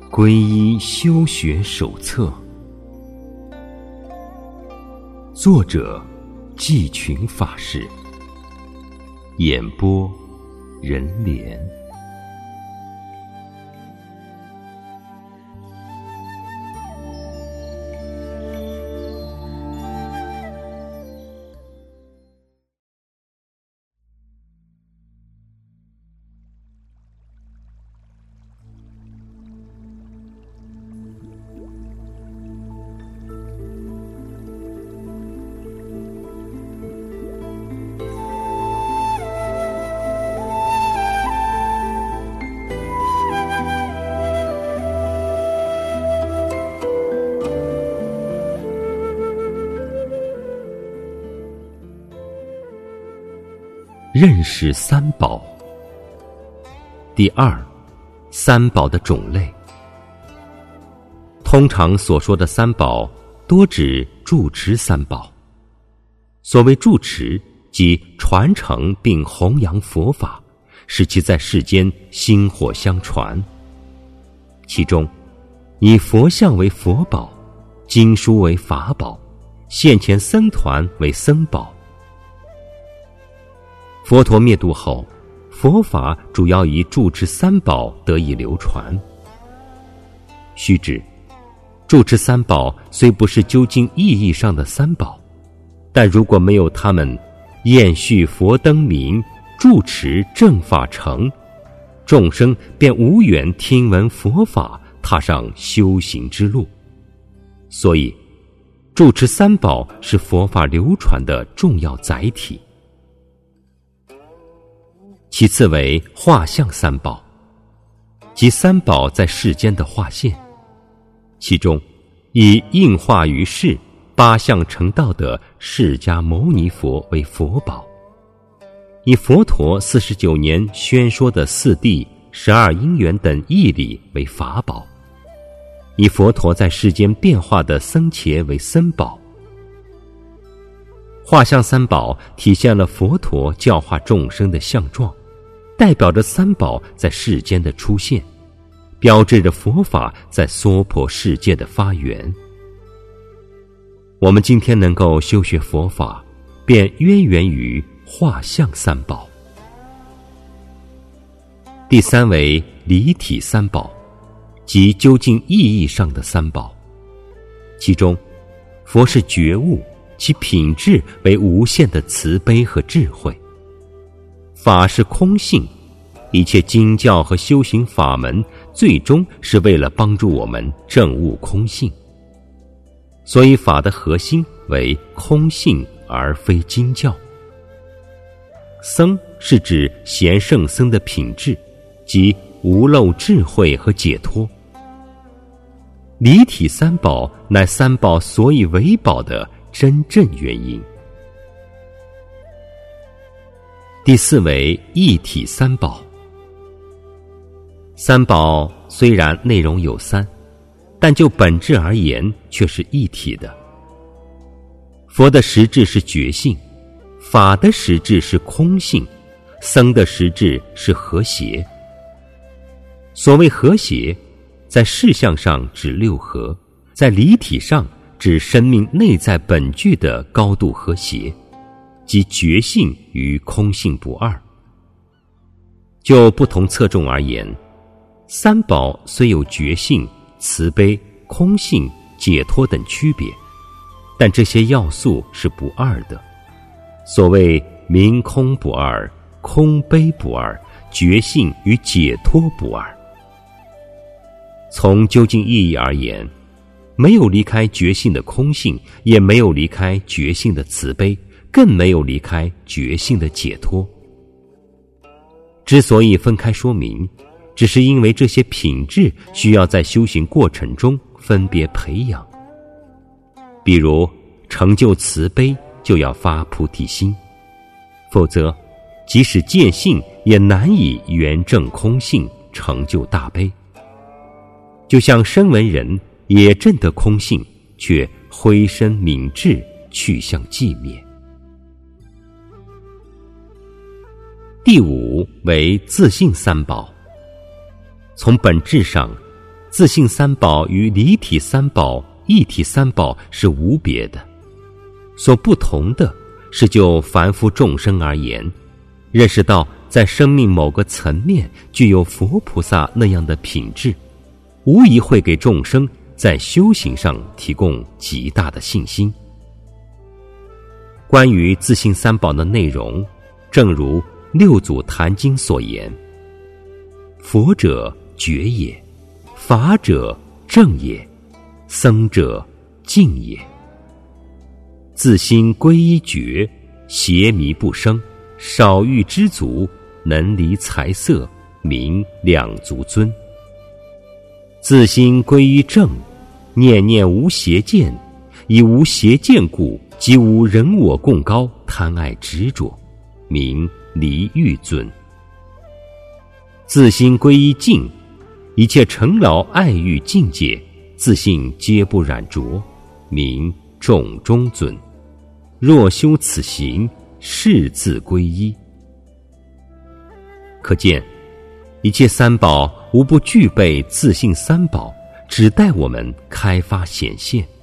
皈依修学手册，作者季群法师，演播人莲。认识三宝。第二，三宝的种类。通常所说的三宝，多指住持三宝。所谓住持，即传承并弘扬佛法，使其在世间薪火相传。其中，以佛像为佛宝，经书为法宝，现前僧团为僧宝。佛陀灭度后，佛法主要以住持三宝得以流传。须知，住持三宝虽不是究竟意义上的三宝，但如果没有他们延续佛灯明，住持正法成，众生便无缘听闻佛法，踏上修行之路。所以，住持三宝是佛法流传的重要载体。其次为画像三宝，即三宝在世间的画现。其中，以应化于世、八相成道的释迦牟尼佛为佛宝，以佛陀49年宣说的四谛、12因缘等义理为法宝，以佛陀在世间变化的僧伽为僧宝。画像三宝体现了佛陀教化众生的相状，代表着三宝在世间的出现，标志着佛法在娑婆世界的发源。我们今天能够修学佛法，便渊源于画像三宝。第三为离体三宝，即究竟意义上的三宝。其中，佛是觉悟，其品质为无限的慈悲和智慧。法是空性，一切经教和修行法门最终是为了帮助我们证悟空性，所以法的核心为空性而非经教。僧是指贤圣僧的品质，即无漏智慧和解脱。离体三宝乃三宝所以为宝的真正原因。第四为一体三宝。三宝虽然内容有三，但就本质而言却是一体的。佛的实质是觉性，法的实质是空性，僧的实质是和谐。所谓和谐，在事相上指六合，在离体上指生命内在本具的高度和谐，即觉性与空性不二。就不同侧重而言，三宝虽有觉性、慈悲、空性、解脱等区别，但这些要素是不二的。所谓明空不二，空悲不二，觉性与解脱不二。从究竟意义而言，没有离开觉性的空性，也没有离开觉性的慈悲，更没有离开觉性的解脱。之所以分开说明，只是因为这些品质需要在修行过程中分别培养。比如成就慈悲，就要发菩提心，否则即使见性也难以圆证空性，成就大悲。就像声闻人也证得空性，却灰身泯智，去向寂灭。第五为自性三宝。从本质上， 自性三宝与离体三宝、一体三宝是无别的，所不同的是就凡夫众生而言，认识到在生命某个层面具有佛菩萨那样的品质，无疑会给众生在修行上提供极大的信心。关于自性三宝的内容，正如六祖坛经所言：佛者觉也，法者正也，僧者净也。自心归一觉，邪迷不生，少欲知足，能离财色，名两足尊。自心归一正，念念无邪见，以无邪见故，即无人我共高，贪爱执着，名离欲尊。自心归一净，一切尘劳爱欲境界，自性皆不染着，名众中尊。若修此行，是自归一。可见一切三宝无不具备自性三宝，只待我们开发显现。